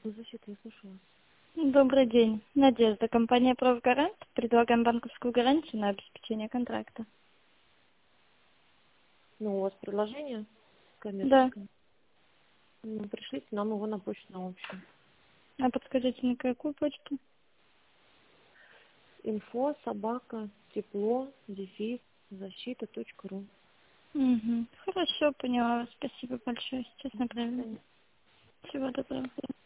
служба защиты, я слушаю вас. Добрый день. Надежда, компания «Профгарант». Предлагаем банковскую гарантию на обеспечение контракта. Ну, у вас предложение Да. коммерческое. Ну, пришлите нам его на почту на общую. А подскажите, на какую почту? Инфо, собака, тепло, дефис, защита.ру. Угу. Хорошо, поняла вас. Спасибо большое. Сейчас До направим. свидания. Всего доброго.